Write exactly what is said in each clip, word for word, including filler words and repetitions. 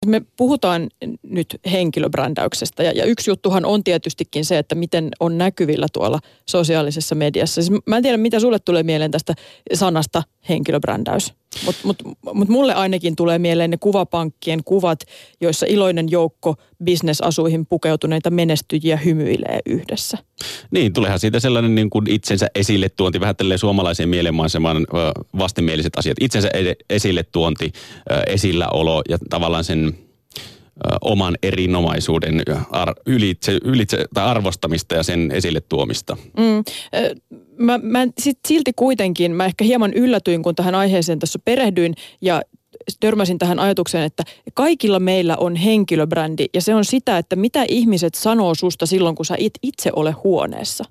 Me puhutaan nyt henkilöbrändäyksestä ja, ja yksi juttuhan on tietystikin se, että miten on näkyvillä tuolla sosiaalisessa mediassa. Siis mä en tiedä, mitä sulle tulee mieleen tästä sanasta henkilöbrändäys, mutta mut, mut mulle ainakin tulee mieleen ne kuvapankkien kuvat, joissa iloinen joukko bisnesasuihin pukeutuneita menestyjiä hymyilee yhdessä. Niin, tuleehan siitä sellainen niin kuin itsensä esille tuonti, vähän tälleen suomalaiseen mielenmaisemaan vastenmieliset asiat. Itsensä esille tuonti, esilläolo ja tavallaan sen oman erinomaisuuden ar- ylitse, ylitse, tai arvostamista ja sen esille tuomista. Mm. Mä, mä sit silti kuitenkin, mä ehkä hieman yllätyin, kun tähän aiheeseen tässä perehdyin ja törmäsin tähän ajatukseen, että kaikilla meillä on henkilöbrändi ja se on sitä, että mitä ihmiset sanoo susta silloin, kun sä it itse ole huoneessa.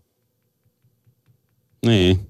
Niin.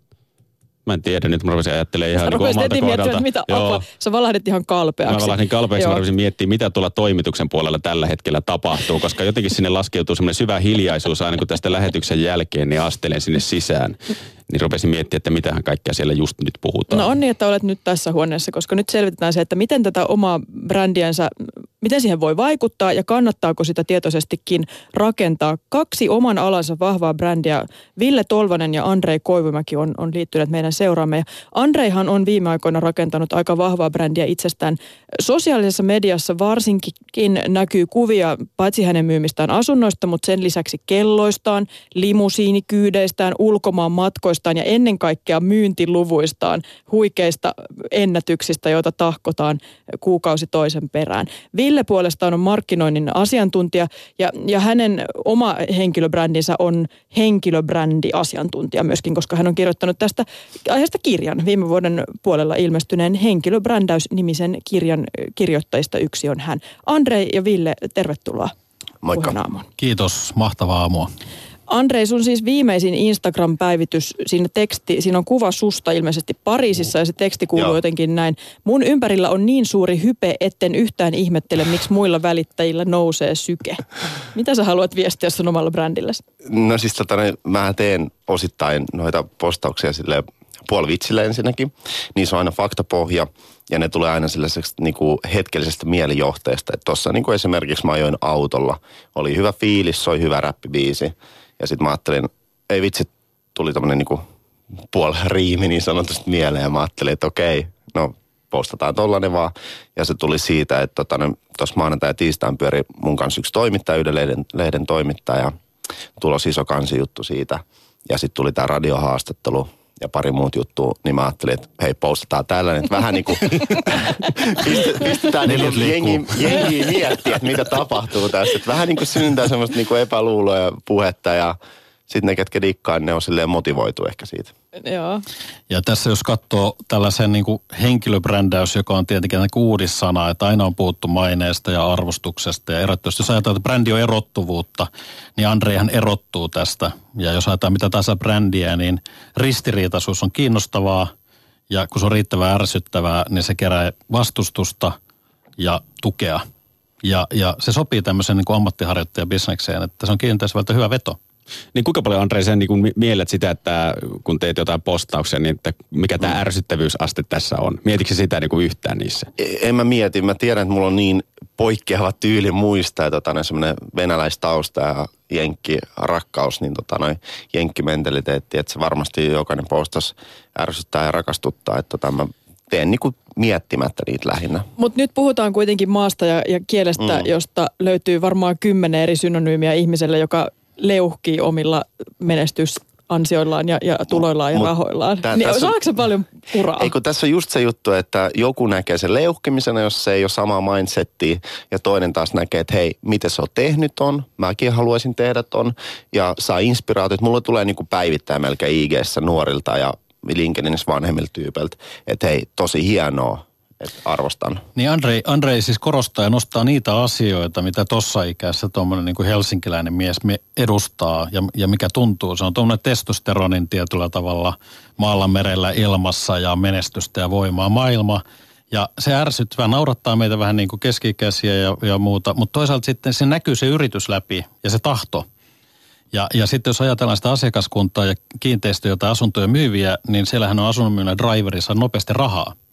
Mä en tiedä, nyt mä rupesin ajattelemaan ihan niin omalta kohdalta. Mitä apua? Sä valahdit ihan kalpeaksi. Mä valahdin kalpeaksi, mä rupesin miettimään, mitä tuolla toimituksen puolella tällä hetkellä tapahtuu, koska jotenkin sinne laskeutuu semmoinen syvä hiljaisuus aina kun tästä lähetyksen jälkeen, niin astelen sinne sisään. Niin rupesin miettimään, että mitähän kaikkea siellä just nyt puhutaan. No on niin, että olet nyt tässä huoneessa, koska nyt selvitetään se, että miten tätä omaa brändiänsä, miten siihen voi vaikuttaa ja kannattaako sitä tietoisestikin rakentaa. Kaksi oman alansa vahvaa brändiä, Ville Tolvanen ja Andrei Koivumäki on, on liittyneet meidän seuraamme. Ja Andreihan on viime aikoina rakentanut aika vahvaa brändiä itsestään. Sosiaalisessa mediassa varsinkin näkyy kuvia paitsi hänen myymistään asunnoista, mutta sen lisäksi kelloistaan, limusiinikyydeistään, ulkomaan matkoista ja ennen kaikkea myyntiluvuistaan, huikeista ennätyksistä, joita tahkotaan kuukausi toisen perään. Ville puolestaan on markkinoinnin asiantuntija ja, ja hänen oma henkilöbrändinsä on henkilöbrändiasiantuntija myöskin, koska hän on kirjoittanut tästä aiheesta kirjan. Viime vuoden puolella ilmestyneen Henkilöbrändäys-nimisen kirjan kirjoittajista yksi on hän. Andrei ja Ville, tervetuloa. Moikka. Kiitos, mahtavaa aamua. Andrei, sun siis viimeisin Instagram-päivitys, siinä teksti, siinä on kuva susta ilmeisesti Pariisissa ja se teksti kuuluu Joo. jotenkin näin. Mun ympärillä on niin suuri hype, etten yhtään ihmettele, miksi muilla välittäjillä nousee syke. Mitä sä haluat viestiä sun omalla brändilläsi? No siis tota, mä teen osittain noita postauksia silleen puolivitsille ensinnäkin. Niin se on aina faktapohja ja ne tulee aina sellaiseksi niinku hetkellisestä mielijohteesta. Että tossa niinku esimerkiksi mä ajoin autolla, oli hyvä fiilis, soi hyvä räppibiisi. Ja sitten mä ajattelin, ei vitsi, tuli tämmönen niinku puol riimi niin sanotusti mieleen. Ja mä ajattelin, että okei, no postataan tollanen vaan. Ja se tuli siitä, että tuossa tota, maanantai ja tiistain pyöri mun kanssa yksi toimittaja, yhden lehden, lehden toimittaja. Tulos iso kansijuttu siitä. Ja sitten tuli tää radiohaastattelu ja pari muut juttua, niin mä ajattelin, että hei, postataan tällainen, että vähän niin kuin pistetään niin jengi, jengi miettiä, että mitä tapahtuu tässä. Että vähän niin kuin synnyntää semmoista niin kuin epäluuloa ja puhetta ja sitten ne, ketkä dikkaa, ne on silleen motivoitu ehkä siitä. Joo. Ja tässä jos katsoo tällaisen niin kuin henkilöbrändäys, joka on tietenkin uudissana, että aina on puhuttu maineesta ja arvostuksesta ja erottuvuudesta. Jos ajatellaan, että brändi on erottuvuutta, niin Andreihan erottuu tästä. Ja jos ajatellaan mitä tahansa brändiä, niin ristiriitaisuus on kiinnostavaa ja kun se on riittävän ärsyttävää, niin se kerää vastustusta ja tukea. Ja, ja se sopii tämmöisen niin kuin ammattiharjoittajabisnekseen, että se on kiinteistövalta hyvä veto. Niin kuinka paljon, Andrei, sä niin miellet sitä, että kun teet jotain postauksia, niin että mikä tämä ärsyttävyysaste tässä on? Mietitkö sitä niin kuin yhtään niissä? En mä mieti. Mä tiedän, että mulla on niin poikkeava tyyli muistaa, että tota, semmoinen venäläistausta ja jenkkirakkaus, niin tota, noin jenkkimentaliteetti, että se varmasti jokainen postas ärsyttää ja rakastuttaa, että tota, mä teen niin kuin miettimättä niitä lähinnä. Mutta nyt puhutaan kuitenkin maasta ja, ja kielestä, mm. josta löytyy varmaan kymmenen eri synonyymiä ihmiselle, joka leuhkii omilla menestysansioillaan ja, ja tuloillaan ja Mut rahoillaan. Tää, niin saako se paljon puraa? Ei kun tässä on just se juttu, että joku näkee sen leuhkimisena, jos se ei ole samaa mindsettiä. Ja toinen taas näkee, että hei, miten sä oot tehnyt ton? Mäkin haluaisin tehdä ton. Ja saa inspiraatiot. Mulle tulee niinku päivittäin melkein I G:ssä nuorilta ja LinkedInissä vanhemmilta tyypeiltä. Että hei, tosi hienoa. Että arvostan. Niin Andrei, Andrei siis korostaa ja nostaa niitä asioita, mitä tossa ikässä tuommoinen niin kuin helsinkiläinen mies edustaa ja, ja mikä tuntuu. Se on tuommoinen testosteronin tietyllä tavalla maalla, merellä, ilmassa ja menestystä ja voimaa maailma. Ja se ärsyttävää, naurattaa meitä vähän niin kuin keski-ikäisiä ja, ja muuta, mutta toisaalta sitten se näkyy se yritys läpi ja se tahto. Ja, ja sitten jos ajatellaan sitä asiakaskuntaa ja kiinteistöjä tai asuntoja myyviä, niin siellähän on asunnonmyynnän driverissa nopeasti rahaa.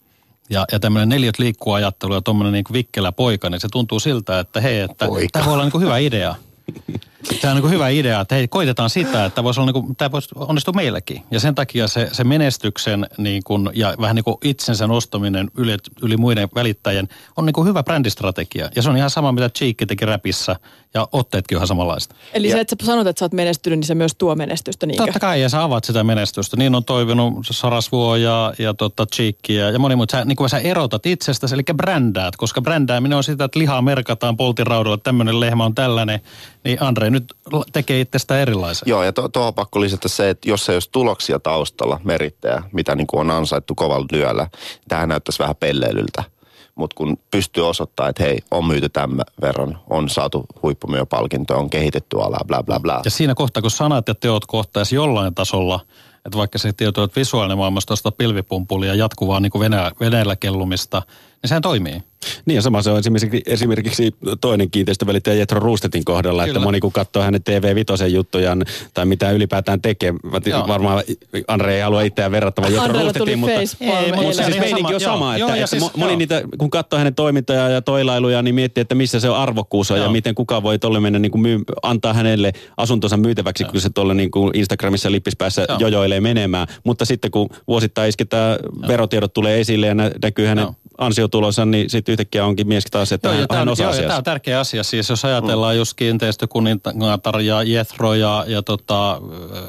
Ja, ja tämmöinen neljät liikkuu ajattelu ja tuommoinen niin kuin vikkelä poika, niin se tuntuu siltä, että hei, että tämä voi olla niin kuin hyvä idea. Tämä on niin kuin hyvä idea, että hei, koitetaan sitä, että voisi olla niin kuin, tämä voisi onnistua meilläkin. Ja sen takia se, se menestyksen niin kuin, ja vähän niin kuin itsensä nostaminen yli, yli muiden välittäjien on niin kuin hyvä brändistrategia. Ja se on ihan sama, mitä Cheekki teki räpissä ja otteetkin on ihan samanlaista. Eli ja, se, että sä sanot, että sä oot menestynyt, niin se myös tuo menestystä, niinkö? Totta kai, ja sä avaat sitä menestystä. Niin on toivonut Sarasvuo ja, ja tota Cheekki ja, ja moni muuta. Sä, niin kuin sä erotat itsestäsi, eli brändäät, koska brändääminen on sitä, että lihaa merkataan poltiraudalla, että tämmöinen lehmä on tällainen, niin Andre nyt tekee itsestä erilaisen. Joo, ja tuohon to, pakko lisätä se, että jos ei olisi tuloksia taustalla, merittäjä, mitä niin kuin on ansaitttu kovalla työllä, tämähän näyttäisi vähän pelleilyltä. Mutta kun pystyy osoittamaan, että hei, on myyty tämän verran, on saatu huippumyöpalkintoja, on kehitetty alaa, bla bla bla. Ja siinä kohtaa, kun sanat ja teot kohtaisi jollain tasolla, että vaikka se tieto, että visuaalinen maailmassa tuosta pilvipumpulia ja jatkuvaa niin kuin venä, veneellä kellumista, niin sehän toimii. Niin ja sama se on esimerkiksi, esimerkiksi toinen kiinteistövälittäjä Jethro Roostettin kohdalla, Kyllä. että moni kun katsoo hänen T V Vitosen juttujaan tai mitä ylipäätään tekee. Joo. Varmaan Andre ei halua itseään verrattavan Jethro Roostettiin, mutta, ei, mutta siis meininki on sama, että, joo, että siis, moni joo. niitä, kun katsoo hänen toimintoja ja toilailuja, niin miettii, että missä se arvokkuus on joo. ja miten kukaan voi tolle mennä niin kuin myy, antaa hänelle asuntonsa myytäväksi, joo. kun se tuolla niin kuin Instagramissa lippispäässä joo. jojoilee menemään. Mutta sitten kun vuosittain isketään, verotiedot tulee esille ja näkyy hänen joo. ansiotulonsa, niin sitten yhtäkkiä onkin mies taas, että joo, hän osaa asiassa. Tämä on tärkeä asia. Siis jos ajatellaan mm. just kiinteistökuningatar ja Jethro ja, ja tota,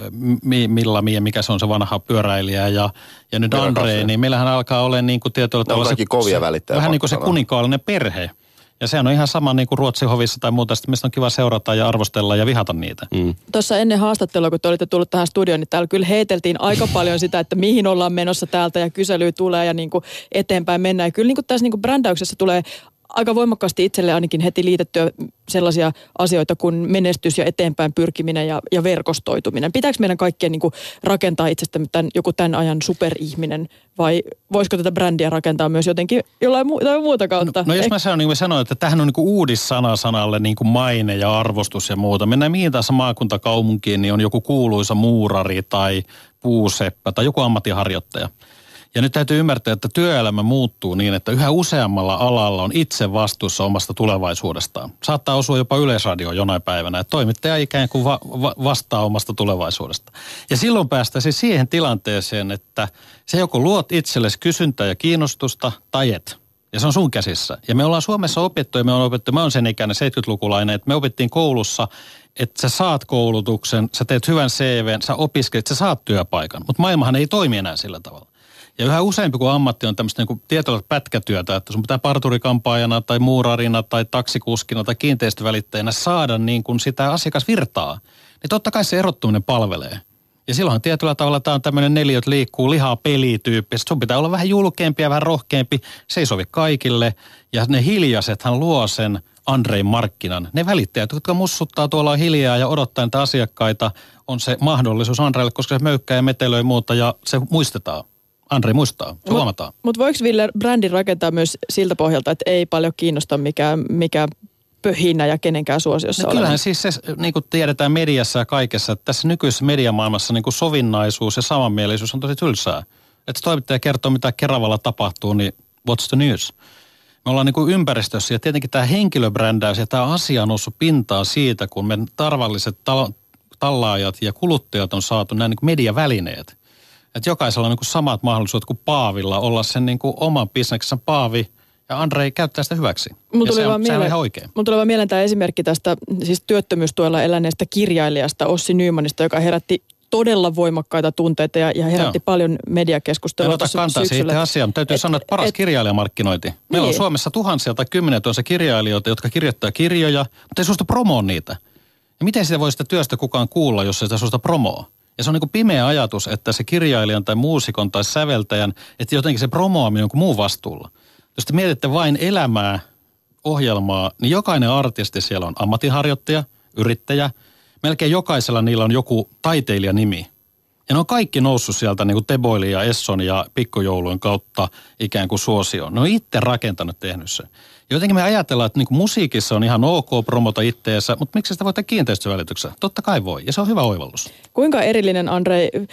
Milla Mie, mikä se on se vanha pyöräilijä ja, ja nyt Andre, niin meillähän alkaa olla niin kuin tietyllä tavalla se, kovia välittäjä vähän niin kuin se kuninkaallinen perhe. Ja sehän on ihan sama niin kuin Ruotsin hovissa tai muuta, mistä on kiva seurata ja arvostella ja vihata niitä. Mm. Tuossa ennen haastattelua, kun te olitte tullut tähän studioon, niin täällä kyllä heiteltiin aika paljon sitä, että mihin ollaan menossa täältä ja kyselyä tulee ja niin kuin eteenpäin mennään. Ja kyllä niin kuin tässä niin kuin brändäyksessä tulee aika voimakkaasti itselle ainakin heti liitettyä sellaisia asioita kuin menestys ja eteenpäin pyrkiminen ja, ja verkostoituminen. Pitääkö meidän kaikkien niin kuin rakentaa itsestämme tämän, joku tämän ajan superihminen vai voisiko tätä brändiä rakentaa myös jotenkin jollain mu- muuta kautta? No, no jos mä sanon, niin mä sanoin, että tämähän on niin kuin uudissana sanalle niin kuin maine ja arvostus ja muuta. Mennään mihin tahansa maakuntakaupunkiin, niin on joku kuuluisa muurari tai puuseppä tai joku ammattiharjoittaja. Ja nyt täytyy ymmärtää, että työelämä muuttuu niin, että yhä useammalla alalla on itse vastuussa omasta tulevaisuudestaan. Saattaa osua jopa Yleisradio jonain päivänä, että toimittaja ikään kuin va- va- vastaa omasta tulevaisuudesta. Ja silloin päästäisiin siihen tilanteeseen, että se joko luot itsellesi kysyntää ja kiinnostusta tai et. Ja se on sun käsissä. Ja me ollaan Suomessa opittu, ja me on opittu, mä oon sen ikäinen seitsemänkymmentälukulainen, että me opittiin koulussa, että sä saat koulutuksen, sä teet hyvän C V:n, sä opiskelet, sä saat työpaikan. Mutta maailmahan ei toimi enää sillä tavalla. Ja yhä useampi kuin ammatti on tämmöistä niin tietyllä pätkätyötä, että sun pitää parturikampaajana tai muurarina tai taksikuskina tai kiinteistövälittäjänä saada niin kuin sitä asiakasvirtaa. Niin totta kai se erottuminen palvelee. Ja silloin tietyllä tavalla tämä on tämmöinen neljät liikkuu lihaa pelityyppi. Sun pitää olla vähän julkeampi ja vähän rohkeampi. Se ei sovi kaikille. Ja ne hiljaisethan luo sen Andrein markkinan. Ne välittäjät, jotka mussuttaa tuolla hiljaa ja odottaa niitä asiakkaita, on se mahdollisuus Andreille, koska se möykkää ja metelöi muuta ja se muistetaan. Andre muistaa, se huomataan. Mutta mut voiko Ville brändin rakentaa myös siltä pohjalta, että ei paljon kiinnosta mikään, mikään pöhinä ja kenenkään suosiossa no, kyllähän siis se, niin kuin tiedetään mediassa ja kaikessa, että tässä nykyisessä mediamaailmassa niin kuin sovinnaisuus ja samanmielisyys on tosi tylsää. Että toimittaja kertoo, mitä Keravalla tapahtuu, niin what's the news? Me ollaan niin kuin ympäristössä ja tietenkin tämä henkilöbrändäys ja tämä asia on noussut pintaan siitä, kun me tarvalliset tal- tallaajat ja kuluttajat on saatu nämä niin kuin mediavälineet. Että jokaisella on niin kuin samat mahdollisuudet kuin Paavilla olla sen niin kuin oman bisneksen Paavi ja Andre käyttää sitä hyväksi. Mun ja se on, mieleen, on ihan oikein. Mun tulee vaan mieleen tämä esimerkki tästä siis työttömyystuella eläneestä kirjailijasta Ossi Nymanista, joka herätti todella voimakkaita tunteita ja, ja herätti Joo. paljon mediakeskustelua tuossa syksyllä. En ota kantaa siihen asiaan, mutta täytyy et, sanoa, että paras et, kirjailijamarkkinointi. Meillä niin. on Suomessa tuhansia tai kymmeniä tuhansia kirjailijoita, jotka kirjoittaa kirjoja, mutta ei suostu promoa niitä. Ja miten sitä voi sitä työstä kukaan kuulla, jos ei sitä suosta promoa? Ja se on niin kuin pimeä ajatus, että se kirjailijan tai muusikon tai säveltäjän, että jotenkin se promoaminen on kuin muun vastuulla. Jos te mietitte vain elämää, ohjelmaa, niin jokainen artisti siellä on ammatinharjoittaja, yrittäjä. Melkein jokaisella niillä on joku taiteilijanimi. Ja ne on kaikki noussut sieltä niin kuin Teboilin ja Esson ja Pikkujoulujen kautta ikään kuin suosioon. Ne on itse rakentanut, tehnyt sen. Jotenkin me ajatellaan, että niin kuin musiikissa on ihan ok promota itteensä, mutta miksi sitä voi tehdä kiinteistövälityksessä? Totta kai voi, ja se on hyvä oivallus. Kuinka erillinen, Andre,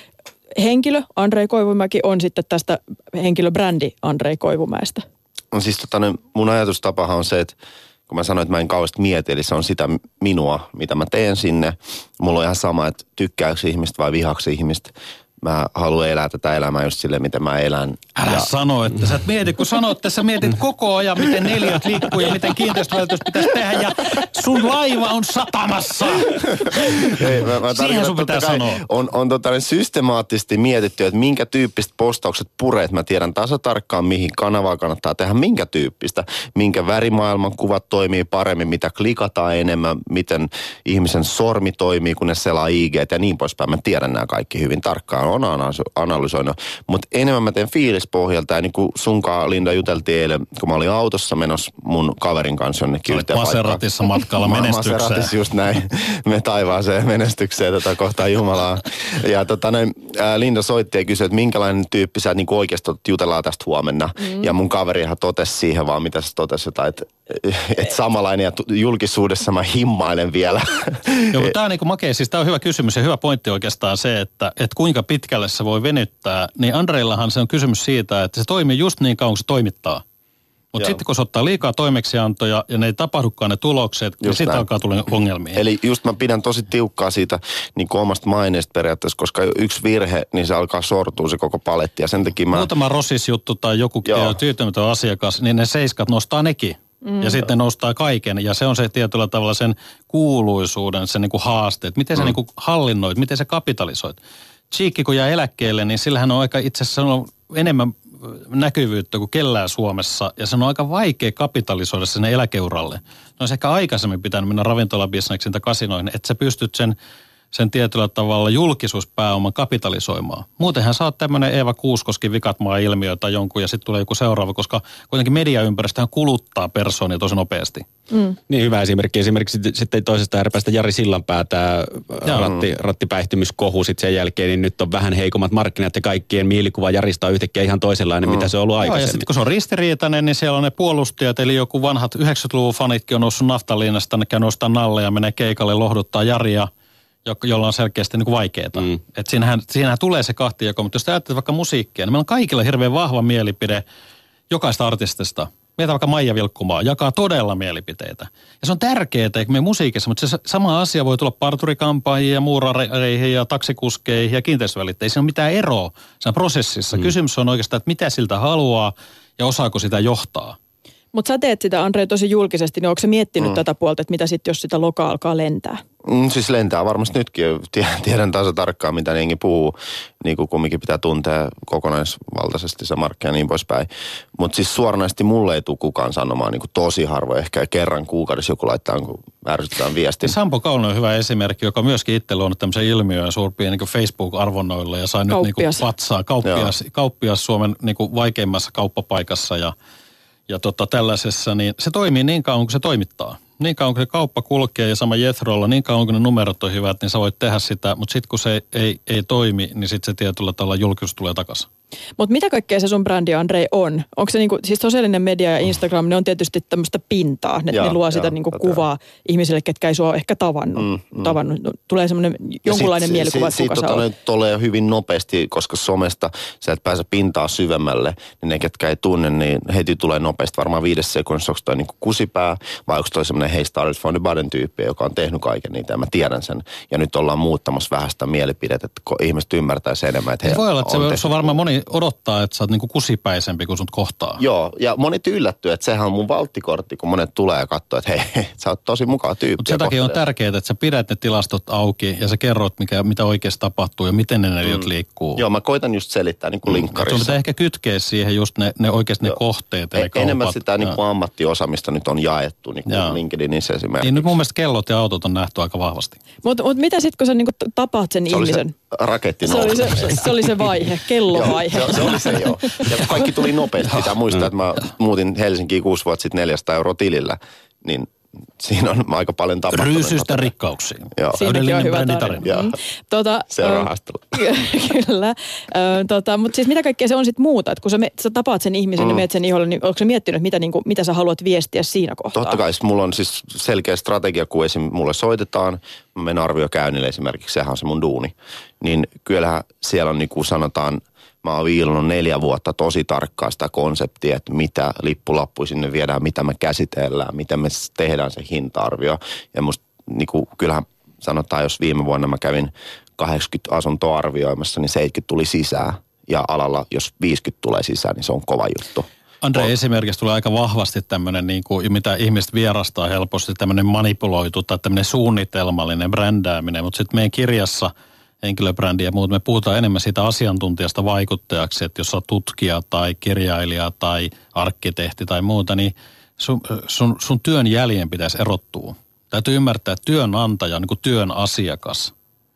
henkilö Andrei Koivumäki on sitten tästä henkilöbrändi Andrei Koivumäestä? No siis tota, mun ajatustapahan on se, että kun mä sanoin, että mä en kauheasti mieti, eli se on sitä minua, mitä mä teen sinne. Mulla on ihan sama, että tykkääkö ihmistä vai vihaksi ihmistä. Mä haluan elää tätä elämää just silleen, miten mä elän. Älä ja... sano, että sä et mieti, kun sanoit, että sä mietit koko ajan, miten neliöt liikkuu ja miten kiinteistövälitys pitäisi tehdä ja sun laiva on satamassa. Ei, mä, mä Siihen sun pitää sanoa. On, on tota, systemaattisesti mietitty, että minkä tyyppistä postaukset pureet. Mä tiedän tasatarkkaan, mihin kanavaa kannattaa tehdä, minkä tyyppistä. Minkä värimaailman kuvat toimii paremmin, mitä klikataan enemmän, miten ihmisen sormi toimii, kun ne selaa I G:t ja niin poispäin. Mä tiedän nämä kaikki hyvin tarkkaan. On analysoinut. Mutta enemmän mä teen fiilispohjalta. Ja niin kuin sunkaan, Linda, juteltiin eilen, kun mä olin autossa menossa mun kaverin kanssa jonnekin yhteen paikkaan. Maseratissa matkalla menestykseen. Maseratissa just näin. Me taivaaseen menestykseen tätä kohtaa Jumalaa. Ja tota näin, ää, Linda soitti ja kysyi, että minkälainen tyyppi sä niin oikeasti jutellaan tästä huomenna. Mm. Ja mun kaverihan totesi siihen vaan, mitä se totesi, että et samanlainen ja julkisuudessa mä himmailen vielä. Joo, mutta tää on niin kuin makea. Siis tää on hyvä kysymys ja hyvä pointti oikeastaan se, että, että kuinka pitkälle se voi venyttää. Niin Andreillahan se on kysymys siitä, että se toimii just niin kauan, kun se toimittaa. Mutta sitten kun se ottaa liikaa toimeksiantoja ja ne ei tapahdukaan ne tulokset, just niin sitten alkaa tulla ongelmia. Eli just mä pidän tosi tiukkaa siitä niin kuin omasta maineesta periaatteessa, koska yksi virhe, niin se alkaa sortua se koko paletti. Ja sen takia mä... Muutama rosis-juttu tai joku tyytymätön asiakas, niin ne seiskat nostaa nekin. Mm. Ja sitten nostaa kaiken. Ja se on se tietyllä tavalla sen kuuluisuuden, sen niin kuin haaste. Että miten sä mm. niin kuin hallinnoit, miten sä kapitalisoit. Cheekki kun jää eläkkeelle, niin sillähän on aika itse asiassa on enemmän näkyvyyttä kuin kellään Suomessa. Ja se on aika vaikea kapitalisoida sinne eläkeuralle. No olisi ehkä aikaisemmin pitänyt mennä ravintolabisneksin tai kasinoihin, että sä pystyt sen, sen tietyllä tavalla julkisuuspääoman kapitalisoimaan. Muutenhan sä oot tämmöinen Eeva Kuuskoski Vikatmaa-ilmiö tai jonkun ja sitten tulee joku seuraava, koska kuitenkin mediaympäristöhän kuluttaa persoonia tosi nopeasti. Mm. Niin hyvä esimerkki. Esimerkiksi sitten toisesta ääripäästä Jari Sillanpää, tämä ratti, rattipäihtymyskohu sitten sen jälkeen, niin nyt on vähän heikommat markkinat ja kaikkien mielikuva Jarista on yhtäkkiä ihan toisenlainen, mm. mitä se on ollut aikaisemmin. Joo, ja sitten kun se on ristiriitainen, niin siellä on ne puolustajat, eli joku vanhat yhdeksänkymmentäluvun fanitkin on noussut naftaliinasta, ne käy nostaa nalle ja menee keikalle lohduttaa Jaria, jolla on selkeästi niin kuin vaikeaa. Mm. Että siinähän, siinähän tulee se kahtijako, mutta jos ajattelet vaikka musiikkia, niin meillä on kaikilla hirveän vahva mielipide jokaista artistista. Meitä vaikka Maija Vilkkumaa jakaa todella mielipiteitä. Ja se on tärkeää, että me musiikissa, mutta se sama asia voi tulla parturikampaajiin ja muurareihin ja taksikuskeihin ja kiinteistövälittäjiin. Siinä on mitään eroa siinä prosessissa. Mm. Kysymys on oikeastaan, että mitä siltä haluaa ja osaako sitä johtaa. Mutta sä teet sitä, Andrei, tosi julkisesti, niin onko sä miettinyt mm. tätä puolta, että mitä sitten, jos sitä lokaa alkaa lentää? Mm, siis lentää varmasti nytkin. Tiedän taas tarkkaan, mitä niinki puhuu. Niin kuin kumminkin pitää tuntea kokonaisvaltaisesti se markkia ja niin poispäin. Mutta siis suoranaisesti mulle ei tule kukaan sanomaan niin kuin tosi harvoin. Ehkä kerran kuukaudessa joku laittaa, kun ärsytetään viestin. Sampo Kauno on hyvä esimerkki, joka myöskin itse luonut tämmöisen ilmiön suurpien niin Facebook-arvonnoilla ja sai nyt niin kuin patsaa. Kauppias, kauppias Suomen niin kuin vaikeimmassa kauppapaikassa ja Ja tota, tällaisessa, niin se toimii niin kauan kuin se toimittaa. Niin kauan kuin se kauppa kulkee ja sama Jethrolla, niin kauan kuin ne numerot on hyvät, niin sä voit tehdä sitä. Mutta sitten kun se ei, ei, ei toimi, niin sitten se tietyllä tavalla julkisuus tulee takaisin. Mutta mitä kaikkea se sun brändi, Andrei, on? Onko se niinku, siis sosiaalinen media ja Instagram, ne on tietysti tämmöistä pintaa. Ne, ja, ne luo ja, sitä niinku kuvaa ihmisille, ketkä ei sua ehkä tavannut. Mm, mm. tavannut. Tulee semmoinen jonkunlainen sit, mielikuva, että kuka sä olet. Siitä tulee hyvin nopeasti, koska somesta sä et pääse pintaa syvemmälle. Niin ne, ketkä ei tunne, niin heti tulee nopeasti. Varmaan viides sekunnissa, onko toi niinku kusipää vai onko toi semmoinen hey started from the bottom -tyyppi, joka on tehnyt kaiken niitä ja mä tiedän sen. Ja nyt ollaan muuttamassa vähän sitä mielipidettä, että ihmiset ymmärtäisi enemmän, että he voi olla, että on se, se on varmaan moni odottaa, että sä oot niinku kusipäisempi, kun sut kohtaa. Joo, ja monet yllättyy, että sehän on mun valttikortti, kun monet tulee ja katsoo, että hei, sä oot tosi mukava tyyppi. Mutta sen takia on tärkeää, että sä pidät ne tilastot auki ja sä kerrot, mikä, mitä oikeasti tapahtuu ja miten ne neliöt mm. liikkuu. Joo, mä koitan just selittää niin kuin mm. linkkarissa. Sun pitää ehkä kytkeä siihen just ne, ne oikeasti ne kohteet ja ne kaupat. Enemmän sitä niin kuin ammattiosaamista nyt on jaettu, niin kuin LinkedInissä esimerkiksi. Niin nyt mun mielestä kellot ja autot on nähty aika vahvasti. Mutta mut mitä sitten, kun sä niinku tapaat sen se ihmisen? Se raketti se oli se, se oli se vaihe, kellovaihe. Joo, se, se oli se joo. Ja kaikki tuli nopeasti. Pitää muistaa, että mä muutin Helsinkiin kuusi vuotta sitten neljäsataa euroa tilillä. Niin siinä on aika paljon tapahtunut. Ryysystä rikkauksiin. Joo. Siinäkin on hyvä tarina. Mm. Tota, se on rahastelu. Kyllä. Tota, mutta siis mitä kaikkea se on sitten muuta? Et kun sä, me, sä tapaat sen ihmisen mm. ja meet sen iholle, niin onko sä miettinyt, mitä, niin kuin, mitä sä haluat viestiä siinä kohtaa? Totta kai. Mulla on siis selkeä strategia, kun esim. Mulle soitetaan. Mä menen arviokäynnille esimerkiksi, sehän on se mun duuni. Niin kyllähän siellä on niin kuin sanotaan, mä oon viilannut neljä vuotta tosi tarkkaa sitä konseptia, että mitä lippulappu sinne viedään, mitä me käsitellään, miten me tehdään se hinta-arvio. Ja musta niin kuin, kyllähän sanotaan, jos viime vuonna mä kävin kahdeksankymmentä asuntoa arvioimassa, niin seitsemänkymmentä tuli sisään. Ja alalla, jos viisikymmentä tulee sisään, niin se on kova juttu. Andre, on. Esimerkiksi tulee aika vahvasti tämmöinen, niin kuin, mitä ihmiset vierastaa helposti, tämmöinen manipuloitu tai tämmöinen suunnitelmallinen brändääminen. Mutta sitten meidän kirjassa henkilöbrändi ja muut, me puhutaan enemmän siitä asiantuntijasta vaikuttajaksi, että jos olet tutkija tai kirjailija tai arkkitehti tai muuta, niin sun, sun, sun työn jäljen pitäisi erottua. Täytyy ymmärtää, että työnantaja on niin kuin työn asiakas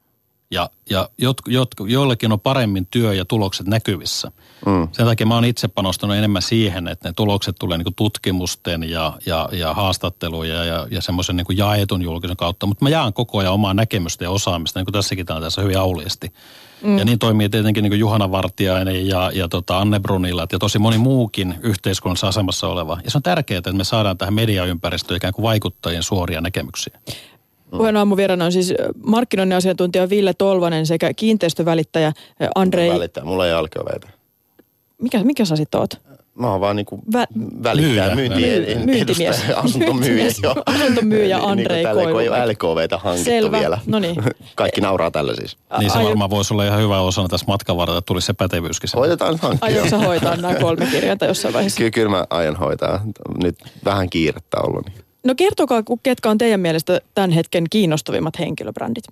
ja, ja jot, jot, joillekin on paremmin työ ja tulokset näkyvissä. Mm. Sen takia mä oon itse panostanut enemmän siihen, että ne tulokset tulee niin kuin tutkimusten ja, ja, ja haastatteluja ja, ja semmoisen niin kuin jaetun julkisen kautta. Mutta mä jaan koko ajan omaa näkemystä ja osaamista, niin kuin tässäkin tilanteessa hyvin auliisti. Mm. Ja niin toimii tietenkin niin kuin Juhana Vartiainen ja, ja tota Anne Brunilat ja tosi moni muukin yhteiskunnallisessa asemassa oleva. Ja se on tärkeää, että me saadaan tähän mediaympäristöön ikään kuin vaikuttajien suoria näkemyksiä. Puheen aamuvieraana on siis markkinoinnin asiantuntija Ville Tolvanen sekä kiinteistövälittäjä Andrei. Välittäjä, mulla ei alkeoveita. Mikä, mikä sä sit oot? Mä oon vaan niinku Vä- välittäjä, myyntimies. Asuntomyyjä. Asuntomyyjä Andrei Koivu. Tällä kun ei ole L K V:tä hankittu Selvä. vielä. No niin. Kaikki nauraa tällä siis. Niin se varmaan voisi olla ihan hyvä osana tässä matkan varrella, että tulisi se pätevyyskin. Hoitetaan hankkia. Aiotko sä hoitaa nämä kolme kirjainta jossain vaiheessa? Kyllä, kyllä mä aion hoitaa. Nyt vähän kiirettä ollut. Niin. No kertokaa, ketkä on teidän mielestä tämän hetken kiinnostavimmat henkilöbrändit?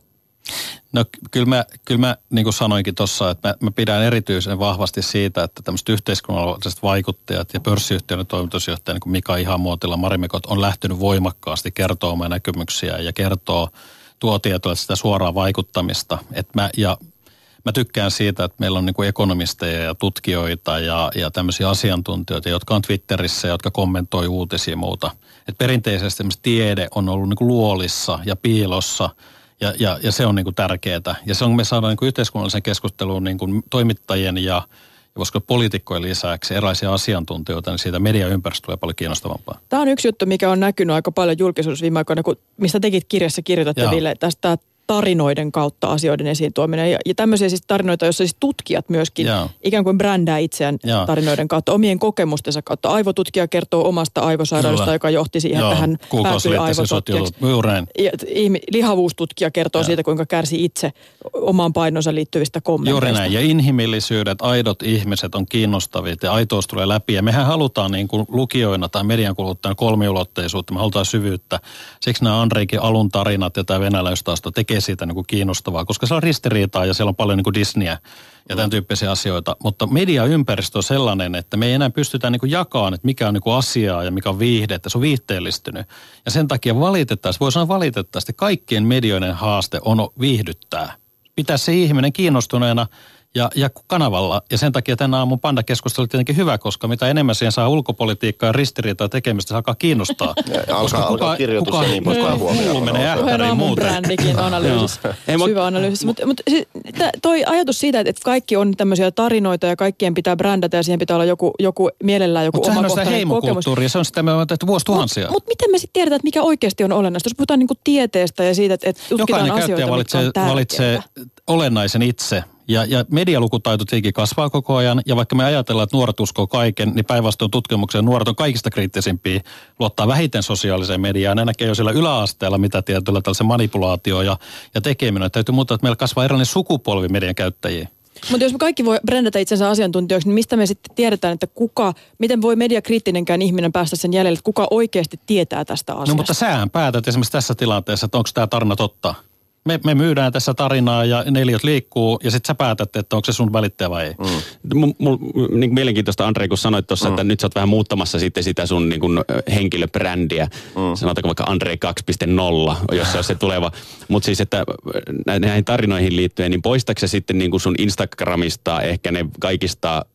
No kyllä mä, kyllä mä niin kuin sanoinkin tuossa, että mä, mä pidän erityisen vahvasti siitä, että tämmöiset yhteiskunnalliset vaikuttajat ja pörssiyhtiöiden toimitusjohtaja, niin kuin Mika Ihamuotila, Marimekot, on lähtenyt voimakkaasti kertoa omia näkemyksiä ja kertoo, tuo tietoa sitä suoraa vaikuttamista. Et mä, ja mä tykkään siitä, että meillä on niin kuin ekonomisteja ja tutkijoita ja, ja tämmöisiä asiantuntijoita, jotka on Twitterissä ja jotka kommentoi uutisia ja muuta. Et perinteisesti tiede on ollut niin kuin luolissa ja piilossa. Ja, ja, ja se on niin kuin tärkeää. Ja se on, me saadaan niin kuin yhteiskunnallisen keskusteluun niin kuin toimittajien ja, ja voisiko poliitikkojen lisäksi erilaisia asiantuntijoita, niin siitä mediaympäristö tulee paljon kiinnostavampaa. Tämä on yksi juttu, mikä on näkynyt aika paljon julkisuudessa viime aikoina, kun, mistä tekin kirjassa kirjoitatte, Ville, tästä tarinoiden kautta asioiden esiin tuominen. Ja, ja tämmöisiä siis tarinoita, joissa siis tutkijat myöskin Jaa. ikään kuin brändää itseään Jaa. tarinoiden kautta, omien kokemustensa kautta. Aivotutkija kertoo omasta aivosairaudesta, joka johti siihen, Joo. että hän päätyi aivosotkeeksi. Ja lihavuustutkija kertoo Jaa. siitä, kuinka kärsi itse omaan painonsa liittyvistä kommenteista. Juuri näin. Ja inhimillisyydet, aidot ihmiset on kiinnostavia ja aitous tulee läpi. Ja mehän halutaan niin kuin lukijoina tai median kuluttajana kolmiulotteisuutta. Me halutaan syvyyttä. Siksi nämä Andreikin alun tarinat ja tämä venäläistausta tekee siitä niin kuin kiinnostavaa, koska se on ristiriitaa ja siellä on paljon niin kuin Disneyä ja tämän tyyppisiä asioita. Mutta mediaympäristö on sellainen, että me ei enää pystytä niin kuin jakamaan, että mikä on niin kuin asiaa ja mikä on viihdettä. Se on viihteellistynyt. Ja sen takia valitettavasti, voi sanoa valitettavasti, kaikkien medioiden haaste on viihdyttää. Pitää se ihminen kiinnostuneena ja, ja kanavalla. Ja sen takia tänä aamun Panda-keskustelu on tietenkin hyvä, koska mitä enemmän siihen saa ulkopolitiikkaa ja ristiriitaa tekemistä, se alkaa kiinnostaa. Ja alkaa, alkaa kirjoitus kuka, ja niin poispäin huomioon. menee ähtäriin muuten. Brändikin analyysissä, syvä analyysissä. Mutta mut, toi ajatus siitä, että kaikki on tämmöisiä tarinoita ja kaikkien pitää brändätä ja siihen pitää olla joku, joku mielellään joku omakohtainen kokemus. Mutta sehän on sitä heimokulttuuria, se on sitä me on tehty vuosituhansia. Mutta mut miten me sitten tiedetään, että mikä oikeasti on olennaista? Jos puhutaan niinku tieteestä ja siitä, että tutkitaan Jokainen asioita, valitsee, mitkä on valitsee olennaisen itse. Ja, ja medialukutaito tietenkin kasvaa koko ajan, ja vaikka me ajatellaan, että nuoret uskoo kaiken, niin päinvastoin tutkimukseen nuoret on kaikista kriittisimpiä, luottaa vähiten sosiaaliseen mediaan. Ne näkee jo siellä yläasteella, mitä tietyllä tällaisen manipulaatio ja, ja tekeminen. Täytyy muuttaa, että meillä kasvaa erilainen sukupolvi median käyttäjiä. Mutta jos me kaikki voi brändätä itsensä asiantuntijoiksi, niin mistä me sitten tiedetään, että kuka, miten voi mediakriittinenkään ihminen päästä sen jäljelle, että kuka oikeasti tietää tästä asiasta? No mutta sähän päätät esimerkiksi tässä tilanteessa, että onko tämä tarina totta. Me, me myydään tässä tarinaa ja neliöt liikkuu ja sitten sä päätät, että onko se sun välittäjä vai ei. Mm. M- m- niin mielenkiintoista Andrei, kun sanoit tuossa, mm. että nyt sä oot vähän muuttamassa sitten sitä sun niin kun, henkilöbrändiä. Mm. Sanotaanko vaikka Andrei kaksi piste nolla, jos se on se tuleva. Mutta siis, että näihin tarinoihin liittyen, niin poistatko sä sitten niin kun sun Instagramista ehkä ne kaikista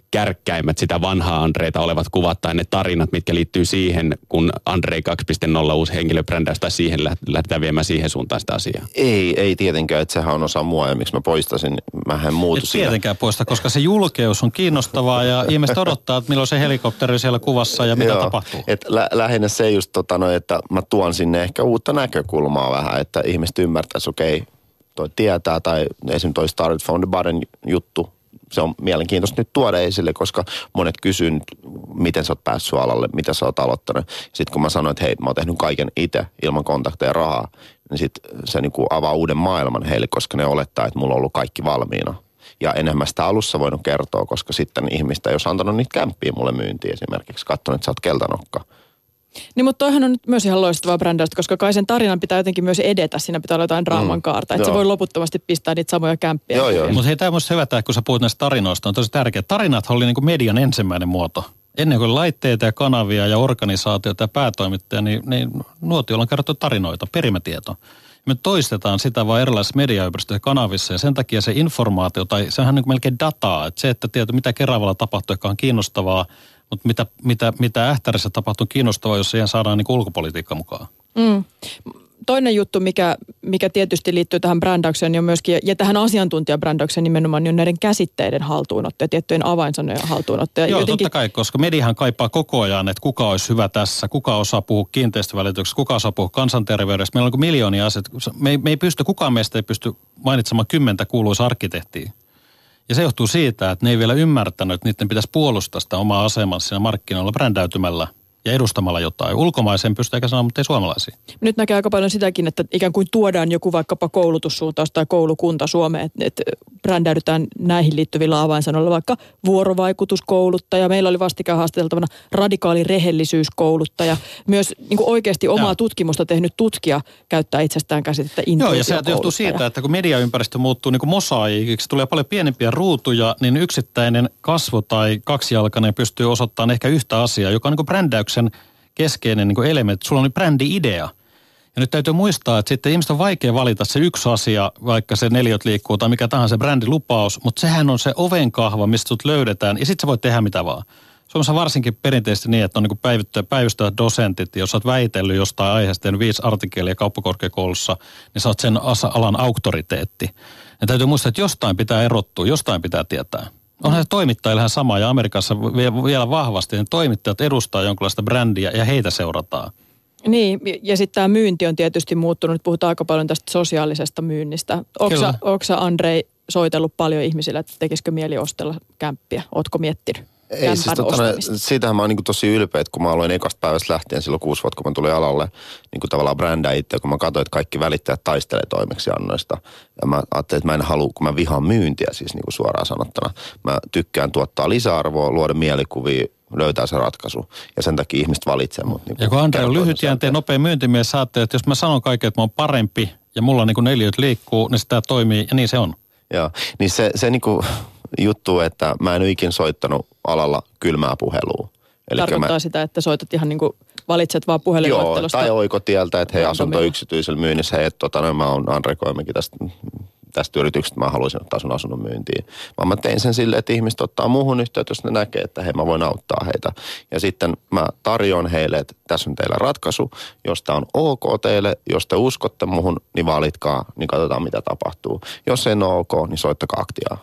kärkkäimmät sitä vanhaa Andreita olevat kuvat tai ne tarinat, mitkä liittyy siihen, kun Andre kaksi piste nolla uusi henkilöbrändäys tai siihen lähdetään viemään siihen suuntaan sitä asiaa? Ei, ei tietenkään, että sehän on osa mua ja miksi mä poistasin, mähän muutu siinä. Tietenkään poista, koska se julkeus on kiinnostavaa ja ihmiset odottaa, että milloin se helikopteri siellä kuvassa ja mitä Joo, tapahtuu. Et lä- lähinnä se just, tota, no, että mä tuon sinne ehkä uutta näkökulmaa vähän, että ihmiset ymmärtäisi, okei, okay, toi tietää tai esimerkiksi toi Started from the Bottom juttu, se on mielenkiintoista nyt tuoda esille, koska monet kysyy, miten sä oot päässyt alalle, mitä sä oot aloittanut. Sitten kun mä sanoin, että hei, mä oon tehnyt kaiken itse ilman kontakteja ja rahaa, niin sit se niinku avaa uuden maailman heille, koska ne olettaa, että mulla on ollut kaikki valmiina. Ja enemmän sitä alussa voinut kertoa, koska sitten ihmistä ei olisi antanut niitä kämppiä mulle myyntiin esimerkiksi. Katsonut, että sä oot keltanokka. Niin, mutta toihan on nyt myös ihan loistavaa brändäystä, koska kai sen tarinan pitää jotenkin myös edetä. Siinä pitää olla jotain draaman kaarta. Että se voi loputtomasti pistää niitä samoja kämppiä. Joo, joo. Mutta hei, tämä on musta hyvä, että kun sä puhut näistä tarinoista, on tosi tärkeää. Tarinat oli niin kuin median ensimmäinen muoto. Ennen kuin laitteita ja kanavia ja organisaatioita ja päätoimittajia, niin, niin nuotiolla on kerrottu tarinoita, perimätieto. Me toistetaan sitä vaan erilaisissa mediaympäristöissä ja kanavissa ja sen takia se informaatio, tai sehän on niin kuin melkein dataa, että se, että tietää mitä Keravalla tapahtuu, joka on kiinnostavaa, mutta mitä, mitä, mitä Ähtärissä tapahtuu kiinnostavaa, jos siihen saadaan niin kuin ulkopolitiikka mukaan. Mm. Toinen juttu, mikä, mikä tietysti liittyy tähän brändäykseen niin on myöskin, ja tähän asiantuntijabrändäykseen nimenomaan, niin on näiden käsitteiden haltuunotto ja tiettyjen avainsanojen haltuunotto. Joo, jotenkin... totta kai, koska mediahan kaipaa koko ajan, että kuka olisi hyvä tässä, kuka osaa puhua kiinteistövälityksestä, kuka osaa puhua kansanterveydestä. Meillä on niin miljoonia asioita. Me ei, me ei pysty, kukaan meistä ei pysty mainitsemaan kymmentä kuuluisa arkkitehtiä. Ja se johtuu siitä, että ne ei vielä ymmärtänyt, että niiden pitäisi puolustaa sitä omaa asemansa siinä markkinoilla brändäytymällä ja edustamalla jotain. Ulkomaisen pystyy eikä sanoa, mutta ei suomalaisia. Nyt näkee aika paljon sitäkin, että ikään kuin tuodaan joku vaikkapa koulutussuuntaus tai koulukunta Suomeen, että, että brändäydytään näihin liittyvillä avainsanoilla, vaikka vuorovaikutuskouluttaja. Meillä oli vastikään haastateltavana radikaali rehellisyyskouluttaja. Myös niin kuin oikeasti omaa Joo. tutkimusta tehnyt tutkija käyttää itsestään käsitettä intuitiokouluttaja. Joo, ja se johtuu siitä, että kun mediaympäristö muuttuu niin kuin mosaiikiksi, tulee paljon pienempiä ruutuja, niin yksittäinen kasvo tai kaksijalkainen pystyy osoittamaan ehkä yhtä asiaa, joka on niin kuin brändäyksen keskeinen niin kuin elementti. Sulla on brändi-idea. Ja nyt täytyy muistaa, että sitten ihmistä on vaikea valita se yksi asia, vaikka se neliöt liikkuu tai mikä tahansa brändilupaus, mutta sehän on se ovenkahva, mistä sut löydetään ja sitten sä voit tehdä mitä vaan. Suomessa varsinkin perinteisesti niin, että on niin päivyttävät päivystävät dosentit, jos sä oot väitellyt jostain aiheesta, tehnyt viisi artikkelia kauppakorkeakoulussa, niin sä oot sen alan auktoriteetti. Ja täytyy muistaa, että jostain pitää erottua, jostain pitää tietää. Onhan se toimittajillehan sama ja Amerikassa vielä vahvasti, niin toimittajat edustaa jonkinlaista brändiä ja heitä seurataan. Niin, ja sitten tämä myynti on tietysti muuttunut. Nyt puhutaan aika paljon tästä sosiaalisesta myynnistä. Onko sä, Andrei, soitellut paljon ihmisille, että tekisikö mieli ostella kämppiä? Ootko miettinyt? Ei siis tota, siitähän mä oon niin tosi ylpeä, että kun mä aloin ekasta päivästä lähtien silloin kuusi vuotta, kun mä tulin alalle, niin kuin tavallaan brändää itse, kun mä katsoin, että kaikki välittäjät taistelee toimeksiannoista. Ja mä ajattelin, että mä en halua, kun mä vihaan myyntiä siis niin kuin suoraan sanottuna. Mä tykkään tuottaa lisäarvoa, luoda mielikuvia, löytää se ratkaisu. Ja sen takia ihmiset valitsee mut. Niin ja kun Andre on lyhytjänteen nopea myyntimies, saatte, että jos mä sanon kaiken, että mä oon parempi ja mulla niin kuin neliöt liikkuu, niin sitä toimii ja niin se on. Joo, niin se, se niin kuin juttu, että mä en ole ikin soittanut alalla kylmää puhelua. Elikkä tarkoittaa mä... sitä, että soitat ihan niin kuin valitset vaan puhelinluettelosta. Joo, tai oikotieltä, että hei, asunto yksityisellä myynnissä, hei, että tota, no, mä oon Andre Koimäki tästä, tästä yrityksestä, mä haluaisin ottaa sun asunnon myyntiin. Vaan mä tein sen silleen, että ihmiset ottaa muuhun yhteyttä, jos ne näkee, että hei, mä voin auttaa heitä. Ja sitten mä tarjoan heille, että tässä on teillä ratkaisu, jos tää on ok teille, jos te uskotte muuhun, niin valitkaa, niin katsotaan mitä tapahtuu. Jos ei ole ok, niin soittakaa Aktiaa.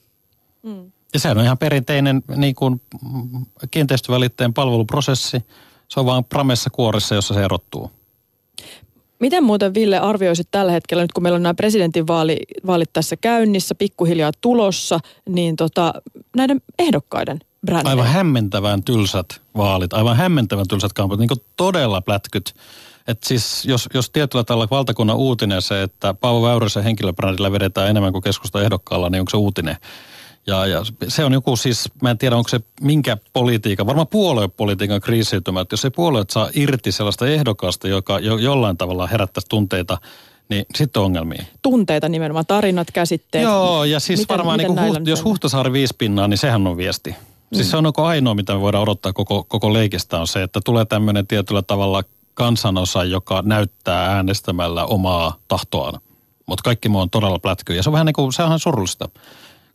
Mm. Ja sehän on ihan perinteinen niin kuin kiinteistövälitteen palveluprosessi. Se on vaan pramessa kuorissa, jossa se erottuu. Miten muuten, Ville, arvioisit tällä hetkellä, nyt kun meillä on nämä presidentinvaalit tässä käynnissä, pikkuhiljaa tulossa, niin tota, näiden ehdokkaiden brändejä? Aivan hämmentävän tylsät vaalit, aivan hämmentävän tylsät kampanjat, niin kuin todella plätkyt. Että siis jos, jos tietyllä tällä valtakunnan uutinen se, että Paavo Väyrysen henkilöbrändillä vedetään enemmän kuin keskusta ehdokkaalla, niin onko se uutinen? Ja, ja se on joku siis, mä en tiedä onko se minkä politiikan, varmaan puoluepolitiikan kriisiytymä, että jos ei puolueet saa irti sellaista ehdokasta, joka jo, jollain tavalla herättäisi tunteita, niin sitten on ongelmia. Tunteita nimenomaan, tarinat, käsitteet. Joo, ja siis miten, varmaan miten niin huht, jos Huhtasaari viisi pinnaa, niin sehän on viesti. Mm. Siis se on ainoa, mitä me voidaan odottaa koko, koko leikistä on se, että tulee tämmöinen tietyllä tavalla kansanosa, joka näyttää äänestämällä omaa tahtoaan. Mutta kaikki muu on todella plätkyä ja se on vähän niin kuin, se on ihan surullista.